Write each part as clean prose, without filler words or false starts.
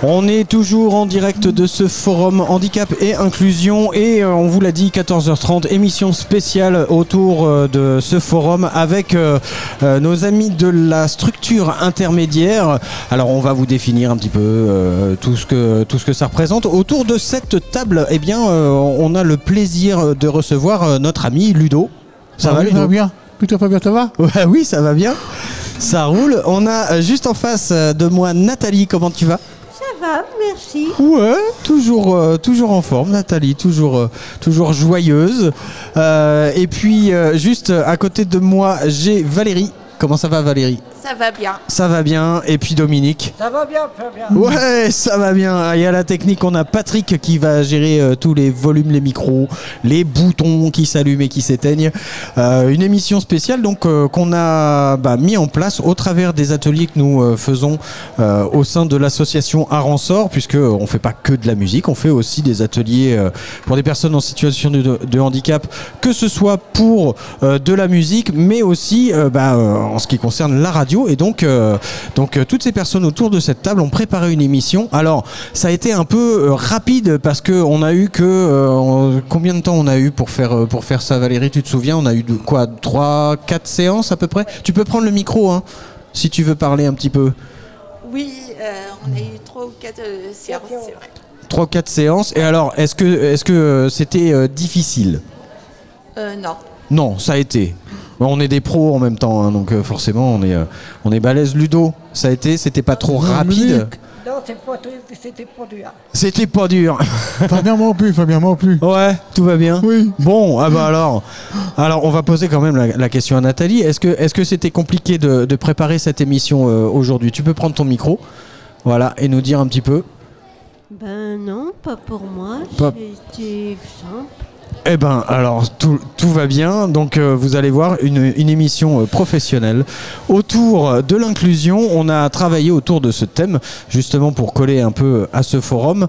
On est toujours en direct de ce forum handicap et inclusion et on vous l'a dit 14h30, émission spéciale autour de ce forum avec nos amis de la structure intermédiaire. Alors on va vous définir un petit peu tout ce que ça représente. Autour de cette table, eh bien on a le plaisir de recevoir notre ami Ludo. Ça va Ludo ? Ça va bien. Plutôt Fabien, ça va ? Ouais, oui, ça va bien. Ça roule. On a juste en face de moi Nathalie. Comment tu vas ? Ça va, merci. Ouais, toujours en forme, Nathalie, toujours joyeuse. Et puis, juste à côté de moi, j'ai Valérie. Comment ça va, Valérie ? Ça va bien. Ça va bien. Et puis Dominique ? Ça va bien, Fabien. Ouais, ça va bien. Et à la technique, on a Patrick qui va gérer tous les volumes, les micros, les boutons qui s'allument et qui s'éteignent. Une émission spéciale donc qu'on a mis en place au travers des ateliers que nous faisons au sein de l'association Aransor, puisque on fait pas que de la musique, on fait aussi des ateliers pour des personnes en situation de handicap, que ce soit pour de la musique, mais aussi en ce qui concerne la radio. Et donc toutes ces personnes autour de cette table ont préparé une émission. Alors ça a été un peu rapide parce que on a eu combien de temps on a eu pour faire ça, Valérie, tu te souviens? On a eu 3-4 séances à peu près. Tu peux prendre le micro hein, si tu veux parler un petit peu. Oui, on a eu 3 ou 4 séances, c'est vrai. 3 ou 4 séances. Et alors est-ce que c'était difficile? Non. Non, ça a été. On est des pros en même temps, hein, donc forcément on est balèze. Ludo, ça a été, c'était pas trop rapide. Non, c'était pas dur. C'était pas dur. Fabien, moi non plus. Ouais, tout va bien. Oui. Bon, alors on va poser quand même la question à Nathalie. Est-ce que c'était compliqué de préparer cette émission aujourd'hui? Tu peux prendre ton micro, voilà, et nous dire un petit peu. Ben non, pas pour moi. C'était simple. Eh ben, alors tout va bien. Donc vous allez voir une émission professionnelle autour de l'inclusion. On a travaillé autour de ce thème justement pour coller un peu à ce forum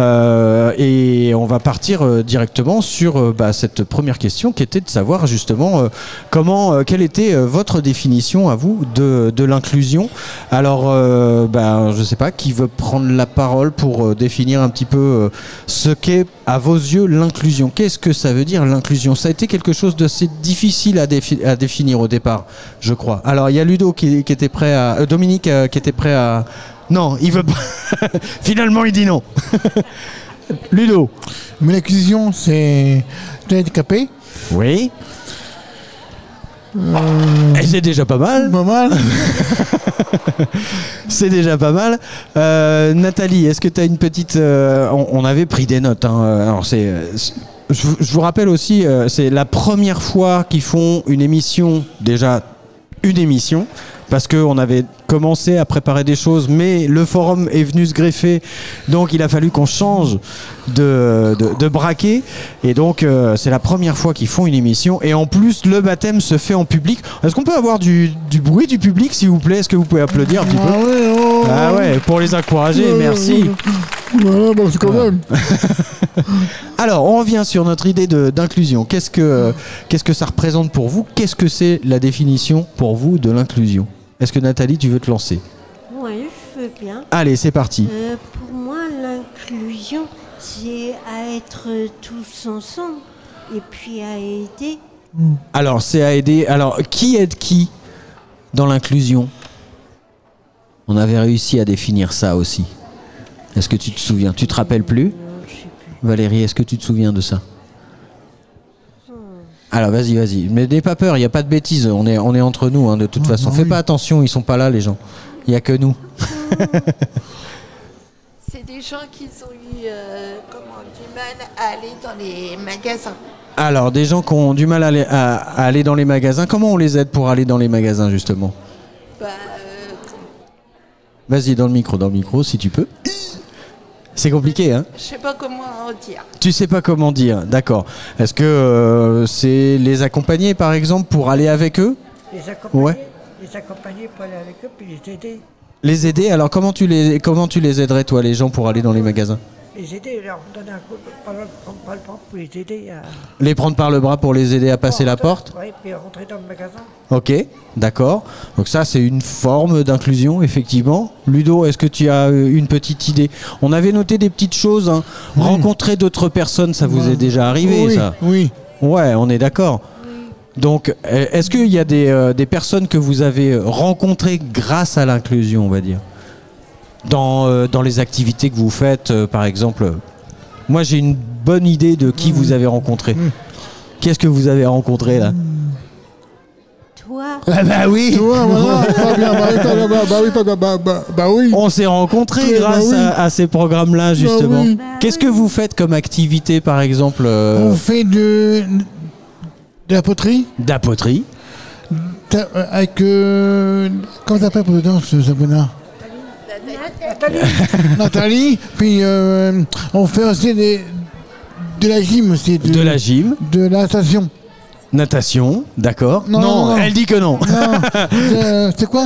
et on va partir directement sur cette première question qui était de savoir justement quelle était votre définition à vous de l'inclusion. Alors je sais pas qui veut prendre la parole pour définir un petit peu ce qu'est à vos yeux l'inclusion. Qu'est-ce que ça veut dire l'inclusion? Ça a été quelque chose d'assez difficile à définir au départ, je crois. Alors il y a Ludo qui était prêt à... Dominique qui était prêt à... Non, il veut pas. Finalement il dit non. Ludo. Mais l'inclusion, c'est de handicapé. Oui. Et c'est déjà pas mal. Pas mal. C'est déjà pas mal. Nathalie, est-ce que tu as une petite... on avait pris des notes. Hein. Alors je vous rappelle aussi, c'est la première fois qu'ils font une émission, parce qu'on avait commencé à préparer des choses, mais le forum est venu se greffer, donc il a fallu qu'on change de braquet, et donc c'est la première fois qu'ils font une émission, et en plus le baptême se fait en public. Est-ce qu'on peut avoir du bruit du public, s'il vous plaît? Est-ce que vous pouvez applaudir un petit peu? Ah ouais, pour les encourager, merci. Voilà, c'est quand même. Alors, on revient sur notre idée d'inclusion. Qu'est-ce que ça représente pour vous? Qu'est-ce que c'est la définition pour vous de l'inclusion? Est-ce que Nathalie, tu veux te lancer? Oui, je veux bien. Allez, c'est parti. Pour moi, l'inclusion, c'est à être tous ensemble et puis à aider. Alors, c'est à aider. Alors, qui aide qui dans l'inclusion? On avait réussi à définir ça aussi. Est-ce que tu te souviens? Tu te rappelles plus? Non, je sais plus. Valérie, est-ce que tu te souviens de ça? Alors vas-y. Mais n'aie pas peur, il n'y a pas de bêtises. On est entre nous, hein, de toute façon. Fais pas attention, ils sont pas là, les gens. Il n'y a que nous. C'est des gens qui ont eu du mal à aller dans les magasins. Alors, des gens qui ont du mal à aller dans les magasins, comment on les aide pour aller dans les magasins, justement? Vas-y, dans le micro, si tu peux. C'est compliqué, hein? Je sais pas comment dire. Tu sais pas comment dire, d'accord. Est-ce que c'est les accompagner, par exemple, pour aller avec eux? Les accompagner, Ouais. les accompagner pour aller avec eux, puis les aider. Les aider? Alors, comment tu les aiderais, toi, les gens, pour aller dans les magasins? les aider, leur donner un coup, pas le bras pour les aider à... Les prendre par le bras pour les aider à passer la porte? Oui, puis rentrer dans le magasin. Ok, d'accord. Donc ça, c'est une forme d'inclusion, effectivement. Ludo, est-ce que tu as une petite idée? On avait noté des petites choses. Hein. Oui. Rencontrer d'autres personnes, ça vous est déjà arrivé, oui, ça? Oui. Ouais, on est d'accord. Donc, est-ce qu'il y a des personnes que vous avez rencontrées grâce à l'inclusion, on va dire, dans les activités que vous faites, par exemple? Moi, j'ai une bonne idée de qui vous avez rencontré. Qu'est-ce que vous avez rencontré, là? Toi, Ah bah oui. Tu vois, voilà, pas bien, oui. On s'est rencontrés Ouais, grâce bah oui. à ces programmes-là, justement. oui. Qu'est-ce que vous faites comme activité, par exemple, On fait de la poterie d'apoterie? avec... comment ça s'appelle pour dedans, Sabrina? Nathalie. Puis on fait aussi de la gym aussi. De la gym, De la natation. natation, d'accord. Non. Elle dit que non. Non, c'est quoi?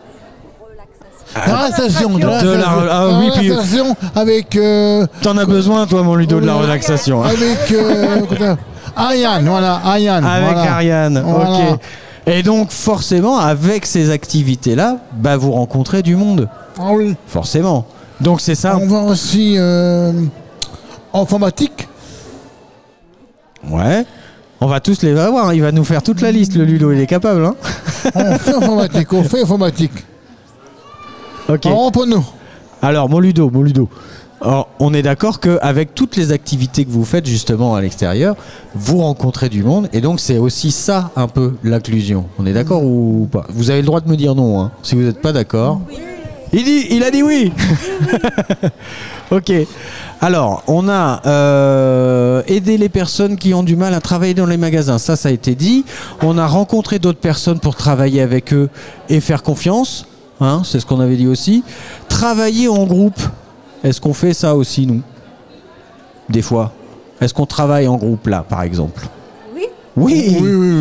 La relaxation. Ah oui, puis relaxation avec... t'en as besoin, toi, mon Ludo, de la relaxation. Hein. avec... Ariane, voilà, Ariane. Avec voilà. Ariane, Voilà. ok. Et donc, forcément, avec ces activités-là, bah, vous rencontrez du monde. Ah oui. Forcément. Donc, c'est ça. On va aussi informatique. Ouais. On va tous les avoir. Hein. Il va nous faire toute la liste, le Ludo. Il est capable. Hein. On fait informatique. Ok. Alors, pour nous. Alors, mon Ludo. Alors, on est d'accord qu'avec toutes les activités que vous faites justement à l'extérieur, vous rencontrez du monde. Et donc, c'est aussi ça, un peu, l'inclusion. On est d'accord ou pas? Vous avez le droit de me dire non, hein, si vous n'êtes pas d'accord. Il a dit oui. Ok. Alors, on a aidé les personnes qui ont du mal à travailler dans les magasins. Ça a été dit. On a rencontré d'autres personnes pour travailler avec eux et faire confiance. Hein, c'est ce qu'on avait dit aussi. Travailler en groupe. Est-ce qu'on fait ça aussi, nous? Des fois. Est-ce qu'on travaille en groupe, là, par exemple? oui, Oui.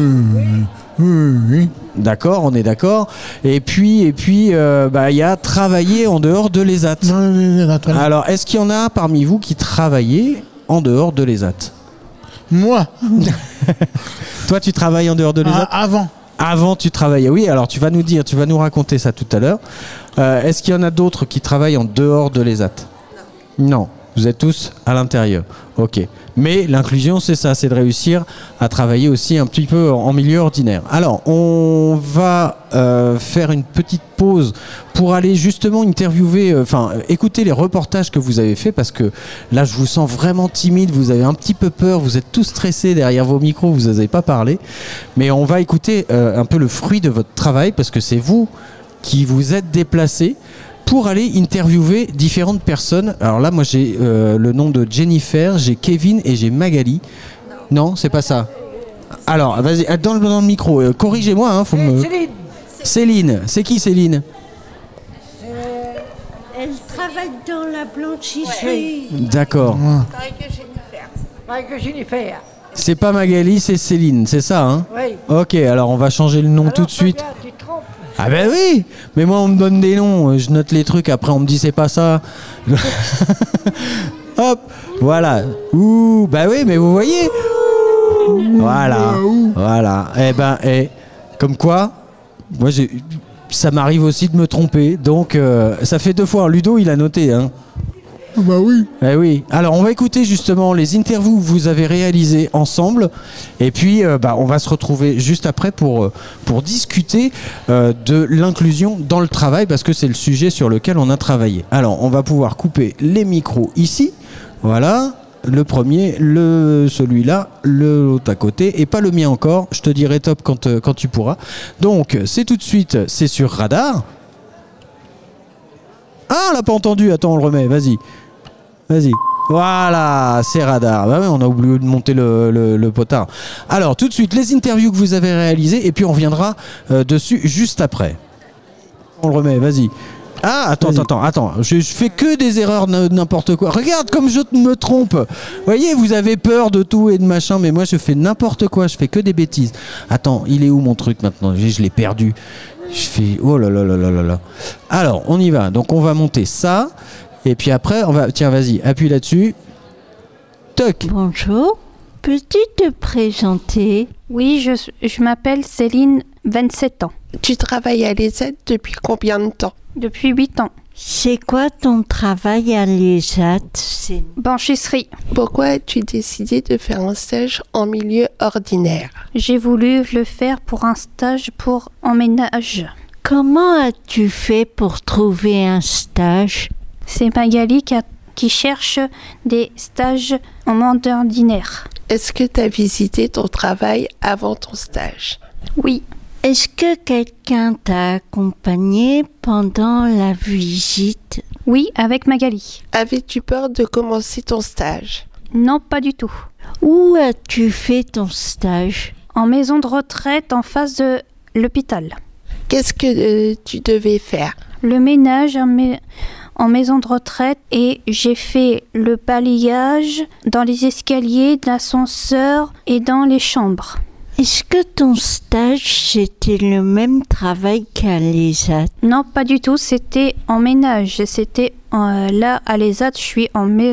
Oui. D'accord, on est d'accord. Et puis, il y a travailler en dehors de l'ESAT. Alors, est-ce qu'il y en a parmi vous qui travaillez en dehors de l'ESAT? Moi, Toi, tu travailles en dehors de l'ESAT? avant. Avant, tu travaillais. Oui, alors tu vas nous raconter ça tout à l'heure. Est-ce qu'il y en a d'autres qui travaillent en dehors de l'ESAT? Non. Vous êtes tous à l'intérieur. Ok. Mais l'inclusion, c'est ça, c'est de réussir à travailler aussi un petit peu en milieu ordinaire. Alors, on va faire une petite pause pour aller justement interviewer, écouter les reportages que vous avez faits, parce que là, je vous sens vraiment timide, vous avez un petit peu peur, vous êtes tous stressés derrière vos micros, vous n'osez pas parler. Mais on va écouter un peu le fruit de votre travail, parce que c'est vous qui vous êtes déplacés pour aller interviewer différentes personnes. Alors là, moi, j'ai le nom de Jennifer, j'ai Kevin et j'ai Magali. Non, c'est pas ça. Alors, vas-y, dans le micro, corrigez-moi. Hein, Céline. Céline, c'est qui Céline? elle travaille dans la blanchisserie. D'accord. Pareil que Jennifer. Pareil que Jennifer. C'est pas Magali, c'est Céline, c'est ça, hein? Oui. Ok, alors on va changer le nom Alors, tout de suite. Fabien, tu te trompes. Ah ben oui, mais moi on me donne des noms, je note les trucs, après on me dit c'est pas ça. Hop, voilà. Ouh, bah oui, mais vous voyez. Voilà. Comme quoi, moi ça m'arrive aussi de me tromper, donc ça fait 2 fois. Ludo, il a noté, hein. Bah oui. Eh oui. Alors on va écouter justement les interviews que vous avez réalisées ensemble, et puis on va se retrouver juste après pour discuter de l'inclusion dans le travail, parce que c'est le sujet sur lequel on a travaillé. Alors on va pouvoir couper les micros ici, voilà, le premier, celui-là, l'autre à côté, et pas le mien encore, je te dirai top quand tu pourras. Donc c'est tout de suite, c'est sur Radar. Ah, on l'a pas entendu, attends, on le remet, vas-y. Voilà, c'est Radar. Bah ouais, on a oublié de monter le potard. Alors, tout de suite, les interviews que vous avez réalisées, et puis on reviendra dessus juste après. On le remet, vas-y. Ah, attends, je fais que des erreurs n'importe quoi. Regarde comme je me trompe. Vous voyez, vous avez peur de tout et de machin, mais moi je fais n'importe quoi, je fais que des bêtises. Attends, il est où mon truc maintenant? Je l'ai perdu. Je fais... Oh là là là là là là. Alors, on y va. Donc, on va monter ça. Et puis après, tiens, vas-y, appuie là-dessus. Toc. Bonjour, peux-tu te présenter? Oui, je m'appelle Céline, 27 ans. Tu travailles à l'ESAT depuis combien de temps? Depuis 8 ans. C'est quoi ton travail à l'ESAT? Blanchisserie. Pourquoi as-tu décidé de faire un stage en milieu ordinaire? J'ai voulu le faire pour un stage en ménage. Comment as-tu fait pour trouver un stage? C'est Magali qui cherche des stages en monde ordinaire. Est-ce que tu as visité ton travail avant ton stage? Oui. Est-ce que quelqu'un t'a accompagné pendant la visite? Oui, avec Magali. Avais-tu peur de commencer ton stage? Non, pas du tout. Où as-tu fait ton stage? En maison de retraite en face de l'hôpital. Qu'est-ce que tu devais faire? Le ménage en maison de retraite et j'ai fait le balayage dans les escaliers, l'ascenseur et dans les chambres. Est-ce que ton stage, c'était le même travail qu'à l'ESAT? Non, pas du tout. C'était en ménage. C'était là, à l'ESAT, je suis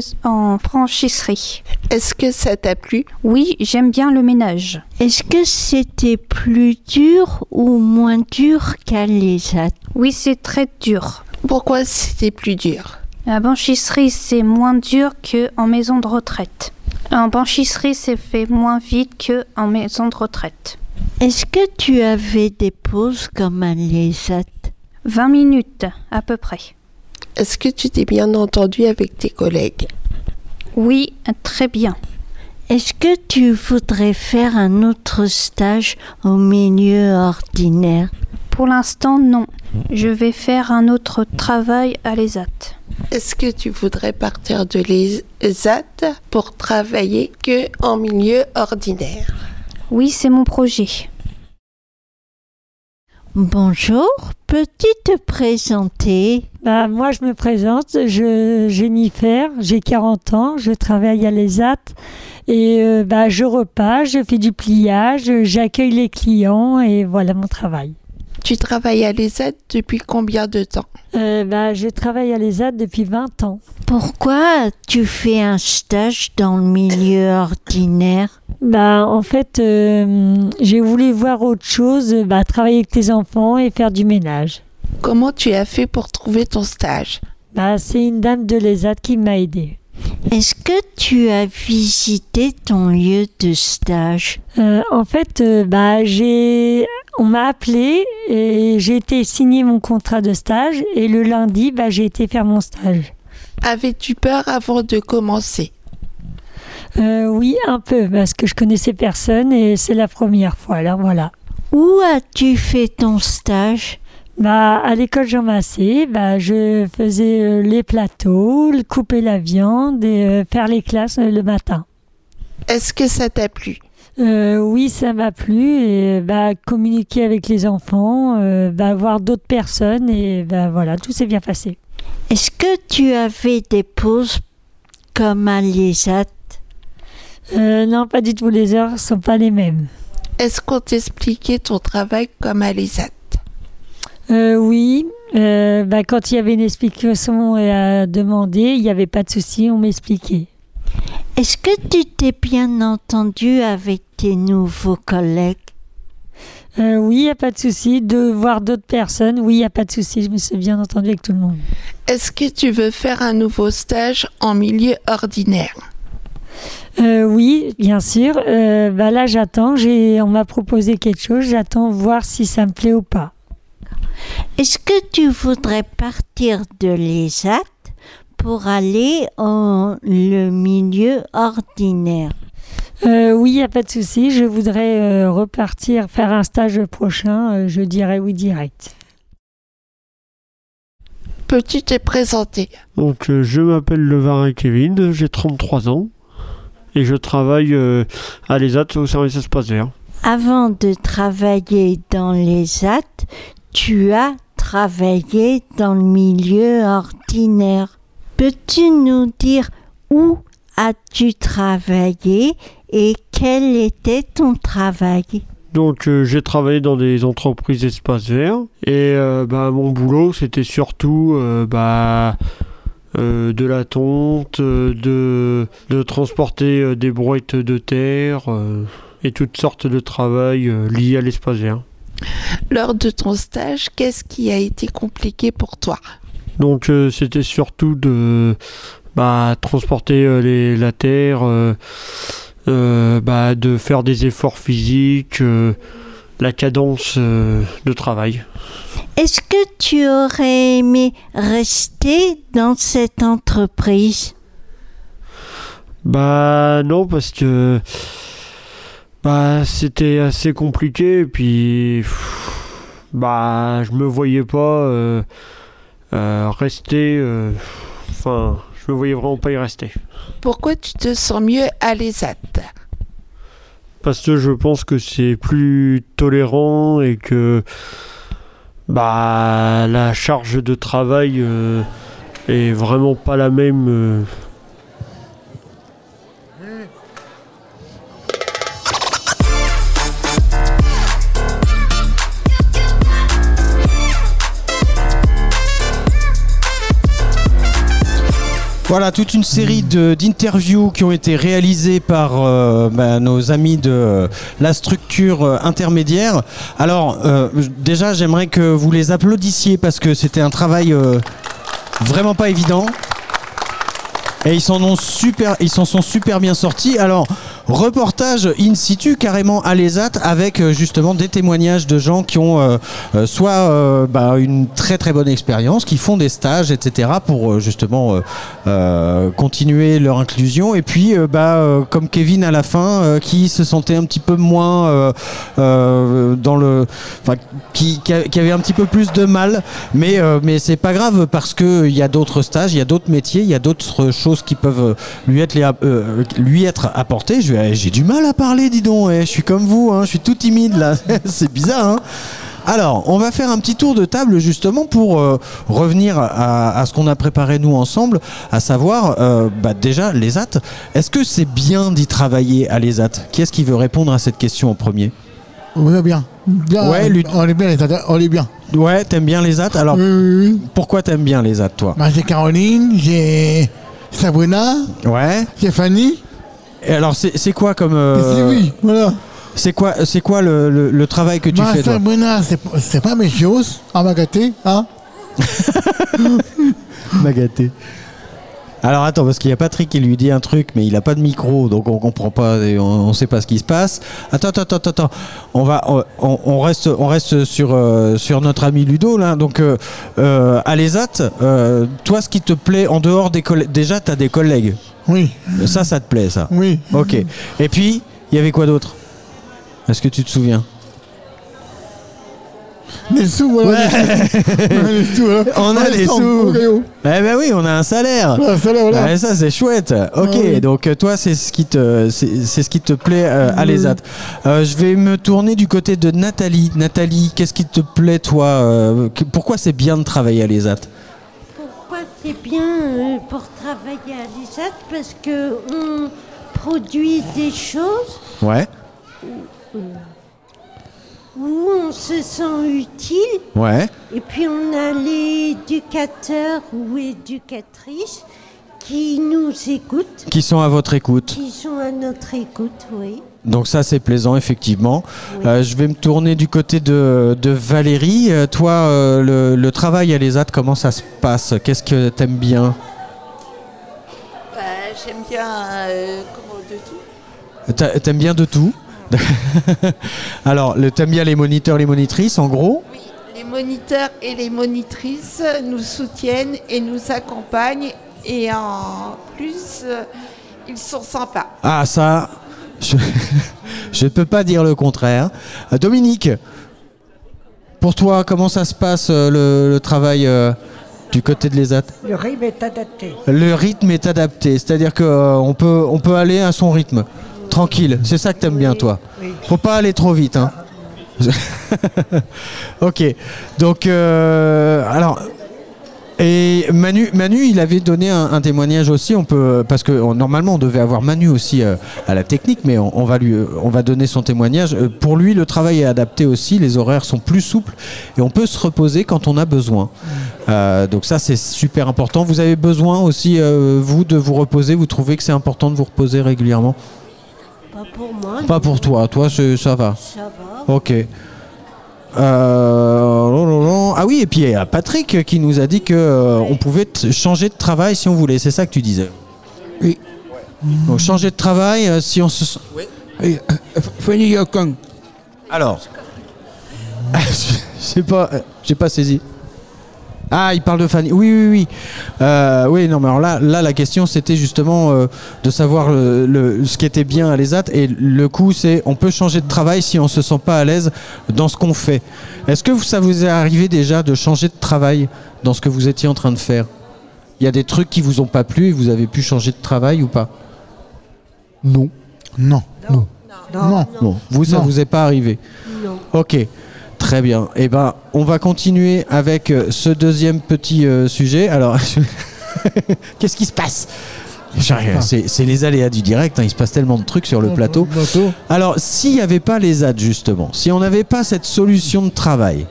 en franchisserie. Est-ce que ça t'a plu? Oui, j'aime bien le ménage. Est-ce que c'était plus dur ou moins dur qu'à l'ESAT? Oui, c'est très dur. Pourquoi c'était plus dur? La blanchisserie, c'est moins dur qu'en maison de retraite. En blanchisserie, c'est fait moins vite qu'en maison de retraite. Est-ce que tu avais des pauses comme à l'ESAT? 20 minutes, à peu près. Est-ce que tu t'es bien entendu avec tes collègues? Oui, très bien. Est-ce que tu voudrais faire un autre stage au milieu ordinaire? Pour l'instant, non. Je vais faire un autre travail à l'ESAT. Est-ce que tu voudrais partir de l'ESAT pour travailler en milieu ordinaire? Oui, c'est mon projet. Bonjour, peux-tu te présenter? Moi, je me présente, Jennifer, j'ai 40 ans, je travaille à l'ESAT et je repasse, je fais du pliage, j'accueille les clients et voilà mon travail. Tu travailles à l'ESAT depuis combien de temps? Je travaille à l'ESAT depuis 20 ans. Pourquoi tu fais un stage dans le milieu ordinaire? En fait, j'ai voulu voir autre chose, travailler avec les enfants et faire du ménage. Comment tu as fait pour trouver ton stage? C'est une dame de l'ESAT qui m'a aidé. Est-ce que tu as visité ton lieu de stage? En fait, on m'a appelé et j'ai été signer mon contrat de stage et le lundi, j'ai été faire mon stage. Avais-tu peur avant de commencer? Oui, un peu, parce que je connaissais personne et c'est la première fois, alors voilà. Où as-tu fait ton stage? À l'école Jean Massé, je faisais les plateaux, couper la viande et faire les classes le matin. Est-ce que ça t'a plu? Oui, ça m'a plu et communiquer avec les enfants, voir d'autres personnes et voilà, tout s'est bien passé. Est-ce que tu avais des pauses comme à l'ESAT? Non, pas du tout, les heures ne sont pas les mêmes. Est-ce qu'on t'expliquait ton travail comme à l'ESAT? Oui, quand il y avait une explication à demander, il n'y avait pas de souci, on m'expliquait. Est-ce que tu t'es bien entendu avec tes nouveaux collègues? Oui, il n'y a pas de souci. De voir d'autres personnes, oui, il n'y a pas de souci. Je me suis bien entendue avec tout le monde. Est-ce que tu veux faire un nouveau stage en milieu ordinaire? Oui, bien sûr. Là, j'attends. On m'a proposé quelque chose. J'attends voir si ça me plaît ou pas. Est-ce que tu voudrais partir de l'ESAT pour aller dans le milieu ordinaire? Oui, il n'y a pas de souci. Je voudrais repartir, faire un stage prochain. Je dirais oui direct. Peux-tu te présenter? Donc, je m'appelle Levarin Kevin, j'ai 33 ans et je travaille à l'ESAT au service espace vert. Avant de travailler dans l'ESAT, tu as travaillé dans le milieu ordinaire. Peux-tu nous dire où as-tu travaillé et quel était ton travail? Donc j'ai travaillé dans des entreprises espace vert et mon boulot c'était surtout de la tonte, de transporter des brouettes de terre et toutes sortes de travail liés à l'espace vert. Lors de ton stage, qu'est-ce qui a été compliqué pour toi? Donc c'était surtout de transporter la terre, de faire des efforts physiques, la cadence de travail. Est-ce que tu aurais aimé rester dans cette entreprise? Non, parce que c'était assez compliqué, et puis je me voyais pas rester, je me voyais vraiment pas y rester. Pourquoi tu te sens mieux à l'ESAT? Parce que je pense que c'est plus tolérant et que la charge de travail est vraiment pas la même. Voilà, toute une série d'interviews qui ont été réalisées par nos amis de la structure intermédiaire. Alors, déjà, j'aimerais que vous les applaudissiez parce que c'était un travail vraiment pas évident. Et ils s'en sont super bien sortis. Alors, reportage in situ carrément à l'ESAT avec justement des témoignages de gens qui ont soit une très très bonne expérience, qui font des stages, etc. pour justement continuer leur inclusion. Et puis comme Kevin à la fin qui se sentait un petit peu moins qui avait un petit peu plus de mal. Mais c'est pas grave parce qu'il y a d'autres stages, il y a d'autres métiers, il y a d'autres choses qui peuvent lui être apportées. J'ai du mal à parler, dis donc, je suis comme vous, je suis tout timide là, c'est bizarre. Hein. Alors, on va faire un petit tour de table justement pour revenir à ce qu'on a préparé nous ensemble, à savoir déjà l'ESAT. Est-ce que c'est bien d'y travailler à l'ESAT? Qui est-ce qui veut répondre à cette question en premier? Oui, bien. Ouais, on est bien l'ESAT, on est bien. Ouais, t'aimes bien l'ESAT? Alors, oui. Pourquoi t'aimes bien l'ESAT, toi? J'ai Caroline, j'ai Sabrina, j'ai Fanny. Et alors, c'est quoi comme... oui, voilà. C'est quoi le travail que tu fais, toi? Sabrina, c'est pas mes choses, à m'agater, hein. M'agater. Alors attends, parce qu'il y a Patrick qui lui dit un truc, mais il a pas de micro, donc on comprend pas, on sait pas ce qui se passe. Attends. On reste sur notre ami Ludo là. Donc à l'ESAT, toi, ce qui te plaît en dehors des collègues, déjà t'as des collègues. Oui. Ça te plaît, ça? Oui. Ok. Et puis il y avait quoi d'autre? Est-ce que tu te souviens? Les sous, voilà. Ouais. Les sous, voilà. On a les sous. Oui, on a un salaire. Un salaire, voilà. Ouais, ça c'est chouette. Ok, oui. Donc toi c'est ce qui te plaît à l'ESAT. Je vais me tourner du côté de Nathalie. Nathalie, qu'est-ce qui te plaît toi? Pourquoi c'est bien de travailler à l'ESAT? Pourquoi c'est bien pour travailler à l'ESAT? Parce que on produit des choses. Ouais. Où on se sent utile. Ouais. Et puis on a l'éducateur ou éducatrice qui nous écoutent. Qui sont à votre écoute. Qui sont à notre écoute, oui. Donc ça c'est plaisant effectivement. Oui. Je vais me tourner du côté de Valérie. Toi, le travail à l'ESAT, comment ça se passe? Qu'est-ce que t'aimes bien? J'aime bien de tout. T'aimes bien de tout? Alors, t'aimes bien les moniteurs, les monitrices, en gros? Oui, les moniteurs et les monitrices nous soutiennent et nous accompagnent. Et en plus, ils sont sympas. Ah, ça, je ne peux pas dire le contraire. Dominique, pour toi, comment ça se passe le travail du côté de l'ESAT? Le rythme est adapté. Le rythme est adapté, c'est-à-dire qu'on peut aller à son rythme. Tranquille, c'est ça que t'aimes bien, toi. Oui. Faut pas aller trop vite, hein. Ok, donc alors Et Manu, il avait donné un témoignage aussi. On peut, parce que normalement on devait avoir Manu aussi à la technique, mais on va donner son témoignage. Pour lui, le travail est adapté aussi. Les horaires sont plus souples et on peut se reposer quand on a besoin. Donc ça, c'est super important. Vous avez besoin aussi, vous, de vous reposer. Vous trouvez que c'est important de vous reposer régulièrement? Pas pour moi. Pas pour toi. Toi, ça va. Ça va. Ok. Ah oui, et puis il y a Patrick qui nous a dit que on pouvait changer de travail si on voulait. C'est ça que tu disais? Oui. Donc changer de travail si on se... Oui. Fanny Yokong. Alors, j'ai pas saisi. Ah, il parle de Fanny. Oui. Oui, non, mais alors là, la question, c'était justement de savoir ce qui était bien à l'ESAT. Et le coup, c'est on peut changer de travail si on se sent pas à l'aise dans ce qu'on fait. Est-ce que ça vous est arrivé déjà de changer de travail dans ce que vous étiez en train de faire? Il y a des trucs qui vous ont pas plu et vous avez pu changer de travail ou pas? Non. Bon, vous, ça vous est pas arrivé? Non. Ok. Très bien. Eh ben, on va continuer avec ce deuxième petit sujet. Alors, qu'est-ce qui se passe? C'est les aléas du direct. Il se passe tellement de trucs sur le plateau. Alors, s'il n'y avait pas les ZAD, justement, si on n'avait pas cette solution de travail.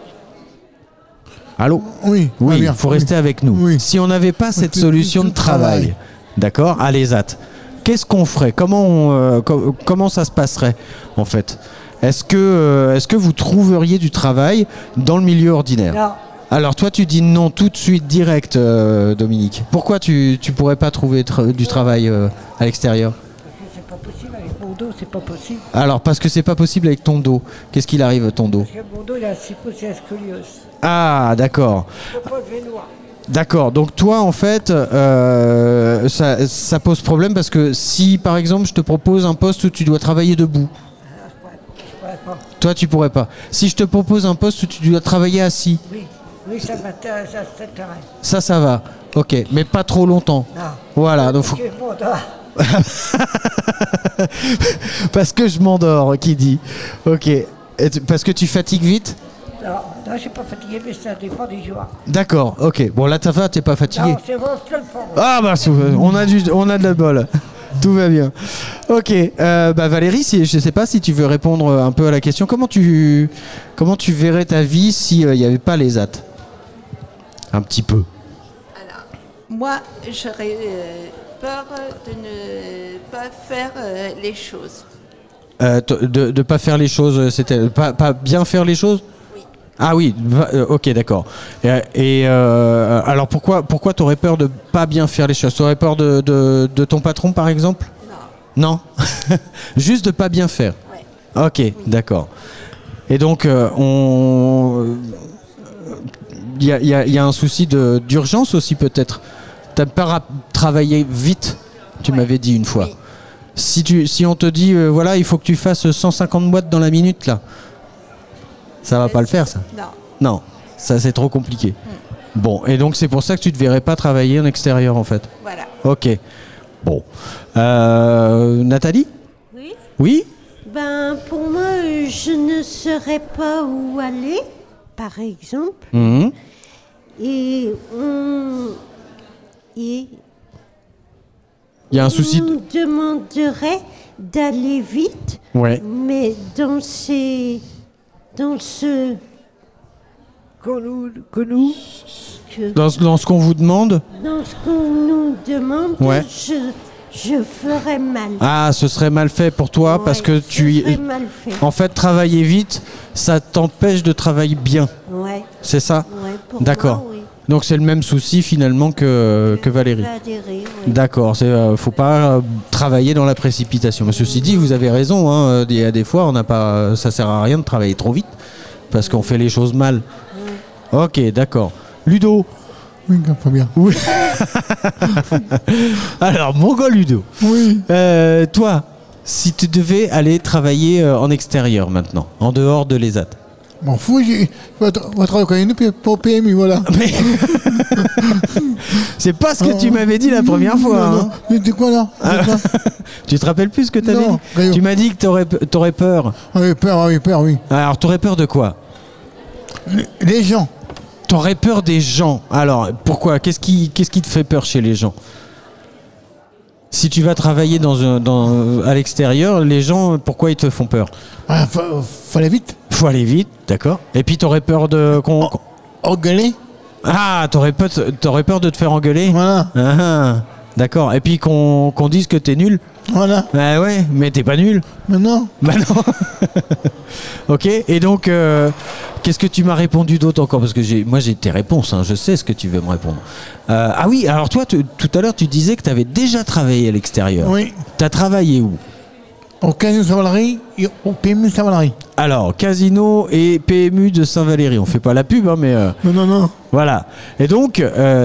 Allô? Oui. Il faut rester avec nous. Oui. Si on n'avait pas cette solution de travail, d'accord, à l'ESAT, qu'est-ce qu'on ferait? Comment ça se passerait, en fait? Est-ce que vous trouveriez du travail dans le milieu ordinaire? Non. Alors toi tu dis non tout de suite direct, Dominique. Pourquoi tu pourrais pas trouver du travail à l'extérieur? Parce que c'est pas possible avec mon dos, c'est pas possible. Alors parce que c'est pas possible avec ton dos. Qu'est-ce qu'il arrive ton dos? Parce que mon dos il a 6 pouces et la scoliose. Ah d'accord. Je peux pas lever noir. D'accord, donc toi en fait ça pose problème parce que si par exemple je te propose un poste où tu dois travailler debout, Je pourrais pas. toi tu pourrais pas. Si je te propose un poste où tu dois travailler assis, Oui, ça m'intéresse, ça va. Ok, mais pas trop longtemps. Non. Voilà, donc Parce que je m'endors. parce que je m'endors, qui dit. Ok. Parce que tu fatigues vite? Non, je suis pas fatigué, mais ça dépend des jours. D'accord, ok. Bon là ça va, t'es pas fatigué? Non, c'est bon, je te le prends. Ah bah on a de la bol. Tout va bien. Ok, Valérie, je sais pas si tu veux répondre un peu à la question. Comment tu verrais ta vie s'il n'y avait pas les ZAT? Un petit peu. Alors, moi, j'aurais peur de ne pas faire les choses. De pas faire les choses, c'était pas bien faire les choses? Oui. Ah oui, ok, d'accord. Alors pourquoi t'aurais peur de pas bien faire les choses? T'aurais peur de ton patron par exemple? Non. Non. Juste de pas bien faire. Ouais. Ok, oui. D'accord. Et donc il y a un souci d'urgence aussi peut-être. T'as peur à travailler vite, tu m'avais dit une fois. Oui. Si on te dit voilà, il faut que tu fasses 150 boîtes dans la minute là. Ça va pas le faire ça? Non, ça c'est trop compliqué. Bon, et donc c'est pour ça que tu ne te verrais pas travailler en extérieur en fait. Voilà. Ok. Bon. Nathalie? Oui. Oui? Ben pour moi, je ne saurais pas où aller, par exemple. Mmh. Et il y a un souci. On me demanderait d'aller vite. Ouais. Mais dans ce qu'on vous demande? Dans ce qu'on nous demande, ouais. Je ferais mal. Ah, ce serait mal fait pour toi, ouais, parce que mal fait. En fait, travailler vite, ça t'empêche de travailler bien. Ouais. C'est ça? Ouais, d'accord. Moi, oui. Donc c'est le même souci finalement que Valérie. Oui. D'accord, faut pas travailler dans la précipitation. Mais ceci dit, vous avez raison. Hein, il y a des fois, ça sert à rien de travailler trop vite parce qu'on fait les choses mal. Ok, d'accord. Ludo. Oui, pas bien. Oui. Alors, mon gars Ludo. Oui. Toi, si tu devais aller travailler en extérieur maintenant, en dehors de l'ESAT. M'en fous, je vais travailler pour PMU, voilà. Mais c'est pas ce que tu m'avais dit la première fois. Non. C'était quoi là? Tu te rappelles plus ce que tu avais dit? Tu m'as dit que t'aurais peur. Oui, peur, oui. Alors, t'aurais peur de quoi? Les gens. T'aurais peur des gens. Alors, pourquoi ? Qu'est-ce qui te fait peur chez les gens ? Si tu vas travailler à l'extérieur, les gens, pourquoi ils te font peur ? Ah, faut aller vite. Faut aller vite, d'accord. Et puis t'aurais peur de... Engueuler. Ah, t'aurais peur de te faire engueuler ? Voilà. Ah, d'accord. Et puis qu'on dise que t'es nul ? Voilà. Bah ouais, mais t'es pas nul. Mais non. Bah non. Ok, et donc, qu'est-ce que tu m'as répondu d'autre encore ? Parce que moi j'ai tes réponses, hein, je sais ce que tu veux me répondre. Ah oui, alors toi, tout à l'heure, tu disais que tu avais déjà travaillé à l'extérieur. Oui. T'as travaillé où ? Au Casino Saint-Valery et au PMU Saint-Valery. Alors, Casino et PMU de Saint-Valery. On fait pas la pub, hein, mais... Non. Voilà. Et donc,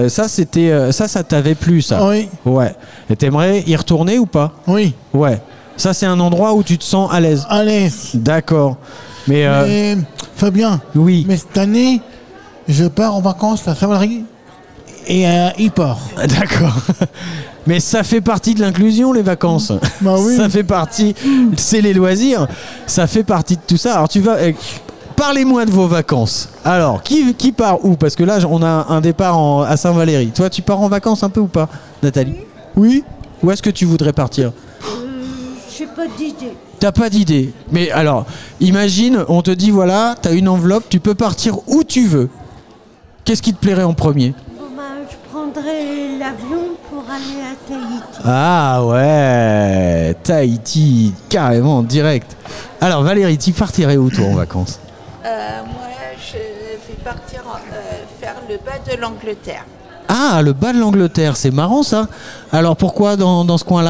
ça t'avait plu, ça ? Oui. Ouais. Et t'aimerais y retourner ou pas ? Oui. Ouais. Ça, c'est un endroit où tu te sens à l'aise ? À l'aise. D'accord. Mais Fabien, oui. Mais cette année, je pars en vacances à Saint-Valery et à Yport. D'accord. Mais ça fait partie de l'inclusion, les vacances. Bah oui. Ça fait partie, c'est les loisirs, ça fait partie de tout ça. Alors parlez-moi de vos vacances. Alors, qui part où ? Parce que là, on a un départ à Saint-Valery. Toi, tu pars en vacances un peu ou pas, Nathalie ? Oui. Où est-ce que tu voudrais partir ? J'ai pas d'idée. T'as pas d'idée. Mais alors, imagine, on te dit, voilà, t'as une enveloppe, tu peux partir où tu veux. Qu'est-ce qui te plairait en premier ? Je prendrai l'avion pour aller à Tahiti. Ah ouais, Tahiti, carrément, direct. Alors Valérie, tu partirais où toi en vacances ? Moi, je vais partir faire le bas de l'Angleterre. Ah, le bas de l'Angleterre, c'est marrant ça. Alors pourquoi dans ce coin-là ?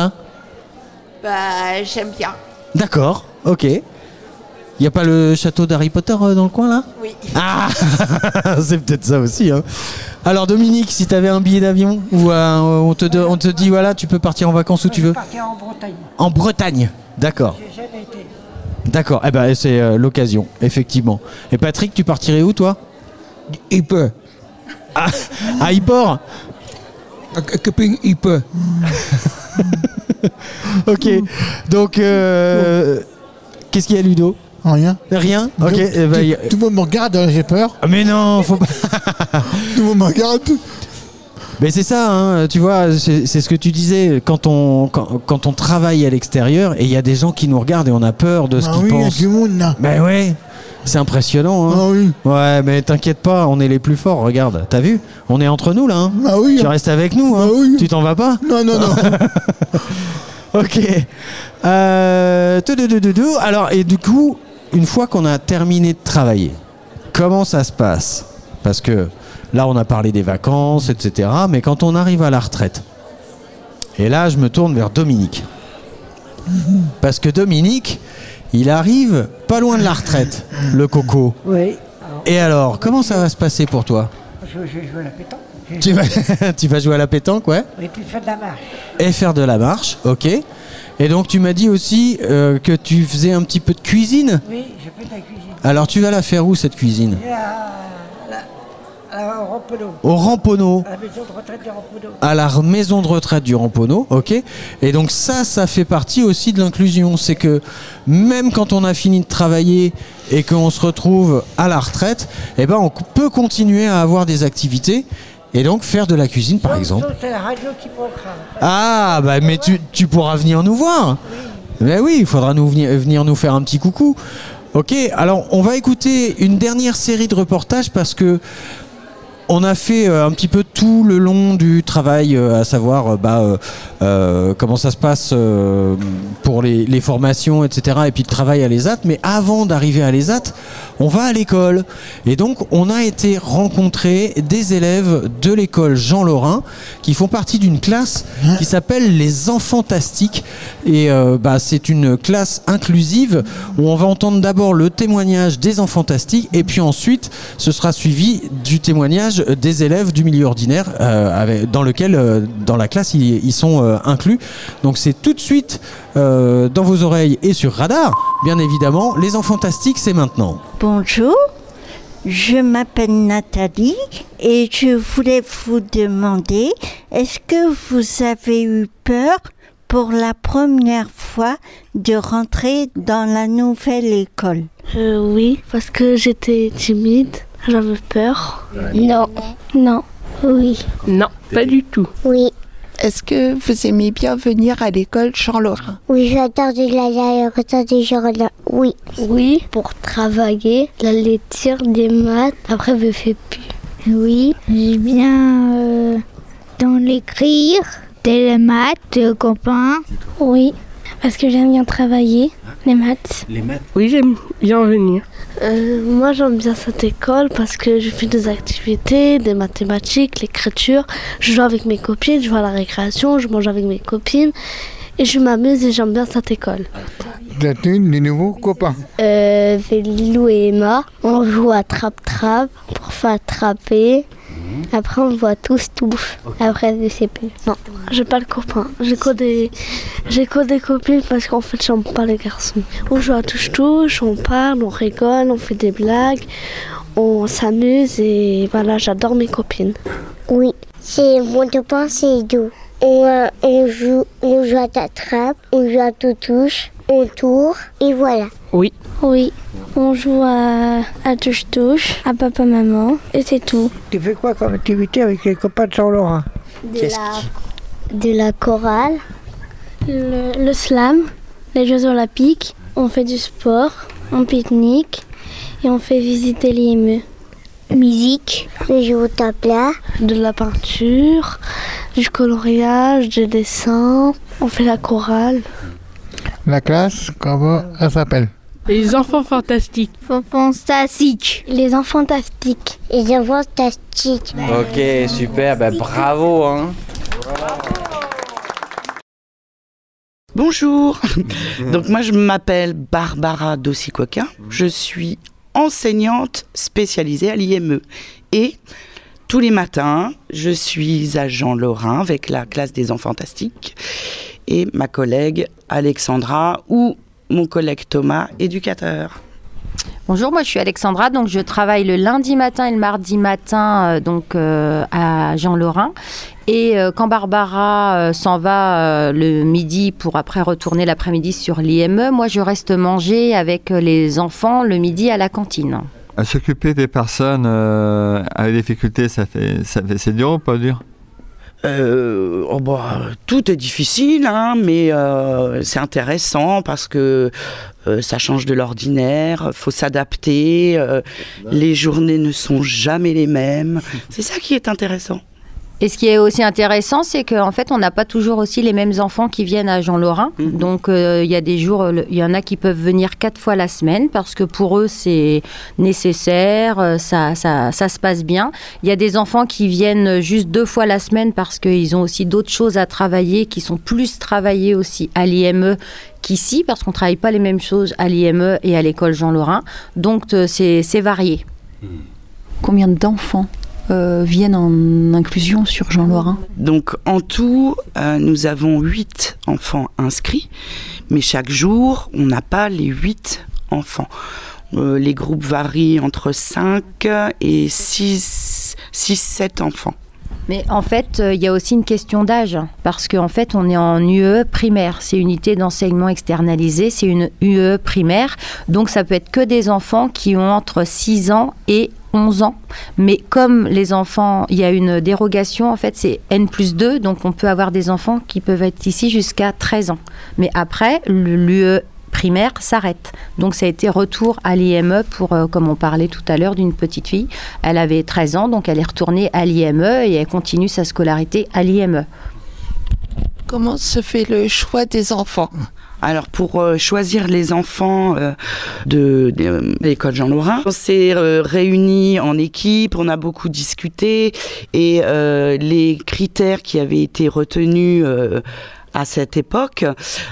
Bah, j'aime bien. D'accord, ok. Il n'y a pas le château d'Harry Potter dans le coin là ? Oui. Ah, c'est peut-être ça aussi. Hein. Alors Dominique, si tu avais un billet d'avion ou on te dit voilà, tu peux partir en vacances où tu veux ? Je vais partir en Bretagne. En Bretagne, d'accord. J'ai jamais été. D'accord, eh ben, c'est l'occasion, effectivement. Et Patrick, tu partirais où toi ? Il peut. À Yport ? Il peut. Ok, donc qu'est-ce qu'il y a Ludo ? Rien. Rien ? Ok. Tout le monde me regarde, j'ai peur. Mais non, faut pas. Tout le monde me regarde. Mais c'est ça, hein, tu vois, c'est ce que tu disais, quand on travaille à l'extérieur et il y a des gens qui nous regardent et on a peur de ce qu'ils pensent. Il y a du monde là. Ben ouais, c'est impressionnant. Hein. Ah oui. Ouais, mais t'inquiète pas, on est les plus forts, regarde. T'as vu ? On est entre nous là. Hein. Ah oui. Tu restes avec nous, hein. Ah oui. Tu t'en vas pas ? Non. Ok. Alors, et du coup, une fois qu'on a terminé de travailler, comment ça se passe ? Parce que là, on a parlé des vacances, etc. Mais quand on arrive à la retraite, et là, je me tourne vers Dominique. Parce que Dominique, il arrive pas loin de la retraite, le coco. Oui. Et alors, comment ça va se passer pour toi ? Je vais jouer à la pétanque. Tu vas jouer à la pétanque, ouais ? Et puis faire de la marche. Et faire de la marche, ok. Et donc, tu m'as dit aussi que tu faisais un petit peu de cuisine ? Oui, je fais de la cuisine. Alors, tu vas la faire où, cette cuisine ? Au Ramponneau. Au Ramponneau. À la maison de retraite du Ramponneau. À la maison de retraite du Ramponneau, ok. Et donc ça fait partie aussi de l'inclusion. C'est que même quand on a fini de travailler et qu'on se retrouve à la retraite, eh ben on peut continuer à avoir des activités et donc faire de la cuisine, par exemple. C'est la radio qui manquera. Ah, bah mais tu pourras venir nous voir. Oui. Ben oui, il faudra venir nous faire un petit coucou. Ok, alors on va écouter une dernière série de reportages parce que on a fait un petit peu tout le long du travail, à savoir comment ça se passe pour les formations, etc. Et puis le travail à l'ESAT. Mais avant d'arriver à l'ESAT, on va à l'école. Et donc, on a été rencontrer des élèves de l'école Jean Lorrain qui font partie d'une classe qui s'appelle les Enfantastiques. Et c'est une classe inclusive où on va entendre d'abord le témoignage des Enfantastiques et puis ensuite, ce sera suivi du témoignage des élèves du milieu ordinaire dans la classe ils sont inclus. Donc c'est tout de suite dans vos oreilles et sur Radar, bien évidemment. Les Enfantastiques, c'est maintenant. Bonjour, je m'appelle Nathalie et je voulais vous demander, est-ce que vous avez eu peur pour la première fois de rentrer dans la nouvelle école ? Oui, parce que j'étais timide. J'avais peur. Non. Non. Oui. Non, pas du tout. Oui. Est-ce que vous aimez bien venir à l'école Jean-Laurent? Oui, j'adore de la l'école de Jean-Laurent. Oui. Oui, pour travailler, la lecture, des maths. Après, je fais plus. Oui. J'aime bien dans l'écrire, des maths, des copains. Oui, parce que j'aime bien travailler, les maths. Les maths. Oui, j'aime bien venir. Moi, j'aime bien cette école parce que je fais des activités, des mathématiques, l'écriture. Je joue avec mes copines, je vais à la récréation, je mange avec mes copines. Et je m'amuse et j'aime bien cette école. As-tu des nouveaux copains? Lilou et Emma, on joue à trappe-trappe pour faire attraper. Après, on voit tous. Après, je sais plus. Non, j'ai pas de copains. J'ai que des copines parce qu'en fait, j'aime pas les garçons. On joue à touche-touche, on parle, on rigole, on fait des blagues, on s'amuse et voilà, j'adore mes copines. Oui. C'est mon copain, c'est doux. On joue à ta trappe, on joue à touche, on tourne et voilà. Oui, on joue à touche-touche, à papa-maman et c'est tout. Tu fais quoi comme activité avec les copains de Jean-Laurent? De la chorale, le slam, les Jeux olympiques, on fait du sport, on pique-nique et on fait visiter l'IME. Musique, je joue au tabla. De la peinture, du coloriage, du dessin, on fait la chorale. La classe, comment elle s'appelle? Les enfants fantastiques. Fantastique. Les enfants fantastiques. Les enfants fantastiques. Ok, super, bravo hein. Bonjour. Donc moi je m'appelle Barbara Dossi-Coquin. Je suis enseignante spécialisée à l'IME. Et tous les matins, je suis à Jean-Laurent avec la classe des enfants fantastiques et ma collègue Alexandra ou mon collègue Thomas, éducateur. Bonjour, moi je suis Alexandra, donc je travaille le lundi matin et le mardi matin à Jean-Laurent. Et quand Barbara s'en va le midi pour après retourner l'après-midi sur l'IME, moi je reste manger avec les enfants le midi à la cantine. S'occuper des personnes avec des difficultés, c'est dur ou pas dur? Tout est difficile, mais c'est intéressant parce que ça change de l'ordinaire, faut s'adapter, les journées ne sont jamais les mêmes. C'est ça qui est intéressant. Et ce qui est aussi intéressant, c'est qu'en fait, on n'a pas toujours aussi les mêmes enfants qui viennent à Jean-Laurent. Donc, il y a des jours, il y en a qui peuvent venir 4 fois la semaine parce que pour eux, c'est nécessaire, ça se passe bien. Il y a des enfants qui viennent juste 2 fois la semaine parce qu'ils ont aussi d'autres choses à travailler, qui sont plus travaillées aussi à l'IME qu'ici, parce qu'on ne travaille pas les mêmes choses à l'IME et à l'école Jean-Laurent. Donc, c'est varié. Combien d'enfants viennent en inclusion sur Jean-Laurent? Donc en tout, nous avons 8 enfants inscrits, mais chaque jour, on n'a pas les 8 enfants. Les groupes varient entre 5 et 6-7 enfants. Mais en fait, il y a aussi une question d'âge, parce qu'en fait, on est en UE primaire. C'est unité d'enseignement externalisé, c'est une UE primaire. Donc, ça peut être que des enfants qui ont entre 6 ans et 11 ans. Mais comme les enfants, il y a une dérogation, en fait, c'est N+2. Donc, on peut avoir des enfants qui peuvent être ici jusqu'à 13 ans. Mais après, l'UE primaire s'arrête. Donc ça a été retour à l'IME pour, comme on parlait tout à l'heure, d'une petite fille. Elle avait 13 ans, donc elle est retournée à l'IME et elle continue sa scolarité à l'IME. Comment se fait le choix des enfants ? Alors pour choisir les enfants de l'école Jean-Laurent, on s'est réunis en équipe, on a beaucoup discuté et les critères qui avaient été retenus à cette époque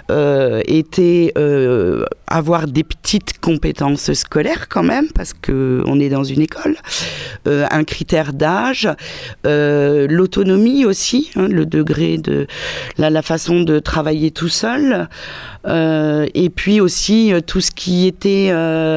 était avoir des petites compétences scolaires quand même, parce qu'on est dans une école, un critère d'âge, l'autonomie aussi, le degré de la façon de travailler tout seul, et puis aussi tout ce qui était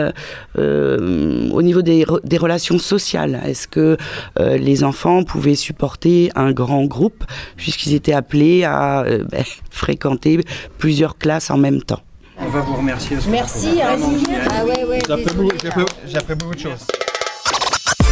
au niveau des relations sociales. Est-ce que les enfants pouvaient supporter un grand groupe, puisqu'ils étaient appelés à fréquenter plusieurs classes en même temps. On va vous remercier. Merci. J'ai appris beaucoup de choses.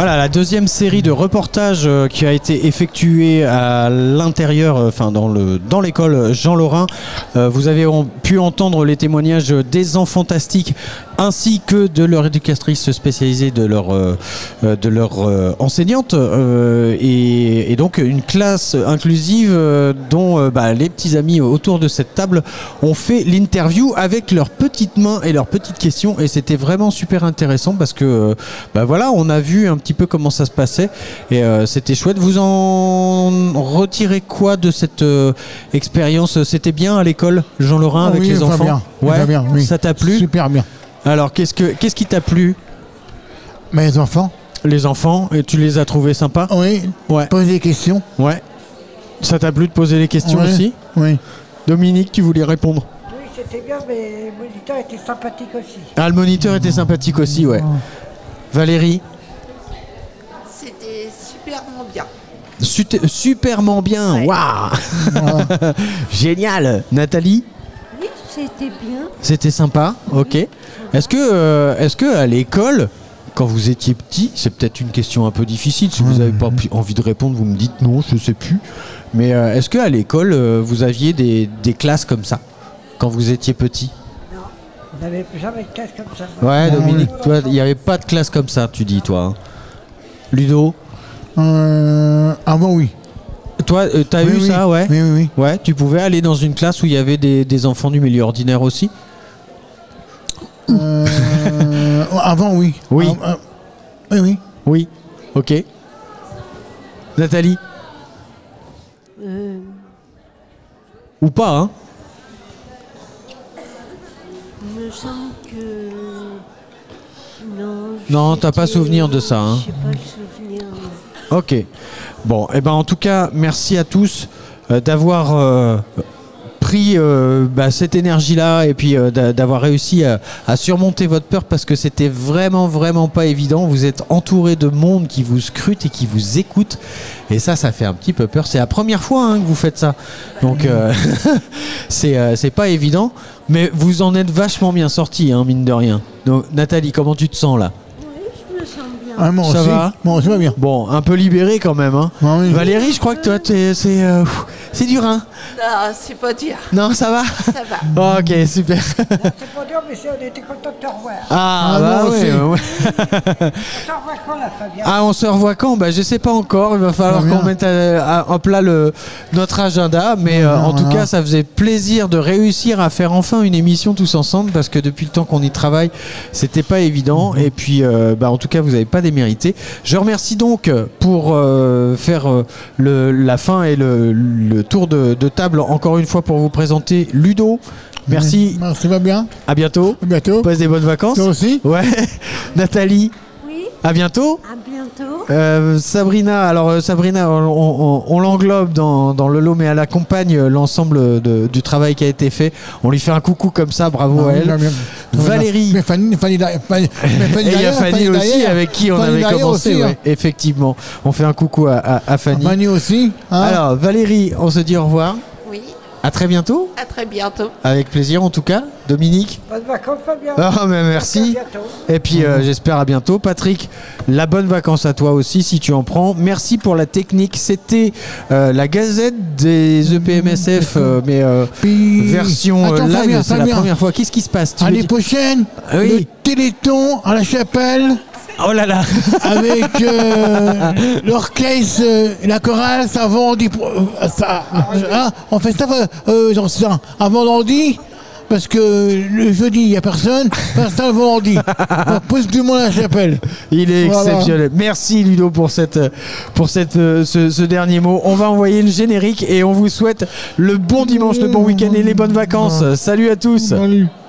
Voilà, la deuxième série de reportages qui a été effectuée à l'intérieur, enfin dans l'école Jean Lorrain. Vous avez pu entendre les témoignages des enfants fantastiques ainsi que de leur éducatrice spécialisée, de leur enseignante, et donc une classe inclusive dont les petits amis autour de cette table ont fait l'interview avec leurs petites mains et leurs petites questions, et c'était vraiment super intéressant parce que voilà, on a vu un petit peu comment ça se passait et c'était chouette. Vous en retirez quoi de cette expérience? C'était bien à l'école Jean Lorrain avec les enfants? Bien. Ouais, bien, oui. Ça t'a plu? Super bien. Alors, qu'est-ce qui t'a plu? Mes enfants. Les enfants, et tu les as trouvés sympas? Oui. Ouais. Poser des questions. Ouais. Ça t'a plu de poser les questions aussi? Oui. Dominique, tu voulais répondre? Oui, c'était bien, mais le moniteur était sympathique aussi. Ah, le moniteur était sympathique aussi, ouais. Valérie? C'était superment bien. Superment bien, waouh. Génial. Nathalie? Oui, c'était bien. C'était sympa, ok. Est-ce que à l'école, quand vous étiez petit, c'est peut-être une question un peu difficile, si vous n'avez pas envie de répondre, vous me dites non, je ne sais plus. Mais est-ce qu'à l'école, vous aviez des classes comme ça, quand vous étiez petit? Non, on n'avait jamais de classe comme ça. Ouais, Dominique, toi, il n'y avait pas de classe comme ça, tu dis, toi. Hein. Ludo? Avant, oui. Toi, t'as eu ça, ouais? Oui. Ouais, tu pouvais aller dans une classe où il y avait des enfants du milieu ordinaire aussi? Avant, oui. Oui. Oui. Oui, ok. Nathalie? Ou pas, hein? Il me semble que... Non, t'as pas souvenir de ça, hein? J'ai pas le souvenir. Ok. Bon, et en tout cas, merci à tous d'avoir pris cette énergie-là et puis d'avoir réussi à surmonter votre peur, parce que c'était vraiment, vraiment pas évident. Vous êtes entouré de monde qui vous scrute et qui vous écoute. Et ça fait un petit peu peur. C'est la première fois que vous faites ça. Donc, c'est pas évident. Mais vous en êtes vachement bien sortis, mine de rien. Donc, Nathalie, comment tu te sens là? Je me sens bien. Ah, moi ça aussi. va? Moi, ça va bien. Bon, un peu libéré quand même. Hein. Ah, oui. Valérie, je crois que toi, c'est dur, hein? Non, c'est pas dur. Non, ça va? Ça va. Ok, super. C'est pas dur, mais on était content de te revoir. Ah, bah moi ouais. aussi. On se revoit quand, là, Fabien? Ah, on se revoit quand? Je sais pas encore. Il va falloir qu'on mette en plat notre agenda. Mais en tout cas, ça faisait plaisir de réussir à faire enfin une émission tous ensemble, parce que depuis le temps qu'on y travaille, c'était pas évident. Et puis, en tout cas, vous n'avez pas démérité. Je remercie donc pour faire la fin et le tour de table encore une fois pour vous présenter Ludo. Merci. Ça va bien. À bientôt. À bientôt. Passe des bonnes vacances. Toi aussi. Ouais. Nathalie. Oui. À bientôt. À bientôt. Sabrina, alors Sabrina, on l'englobe dans le lot, mais elle accompagne l'ensemble du travail qui a été fait. On lui fait un coucou comme ça, bravo à elle. Valérie. Mais Fanny Et il y a Fanny aussi, avec qui on avait commencé. Aussi, ouais. Effectivement, on fait un coucou à Fanny. Fanny aussi. Alors Valérie, on se dit au revoir. Oui. À très bientôt. À très bientôt. Avec plaisir en tout cas. Dominique. Bonnes vacances, Fabien. Ah, mais merci. À bientôt. Et puis j'espère à bientôt. Patrick, la bonne vacances à toi aussi si tu en prends. Merci pour la technique. C'était la Gazette des EPMSF, mais version Attends, live. Fabien, c'est la première fois. Qu'est-ce qui se passe? L'année prochaine, oui. le Téléthon à la Chapelle. Oh là là. Avec l'orchestre, la chorale, ça vendredi. On fait ça un vendredi. Parce que le jeudi, il n'y a personne. Ça le vendredi. On pousse du monde à la chapelle. Il est exceptionnel. Merci Ludo pour ce dernier mot. On va envoyer le générique et on vous souhaite le bon dimanche, le bon week-end et les bonnes vacances. Salut à tous. Salut.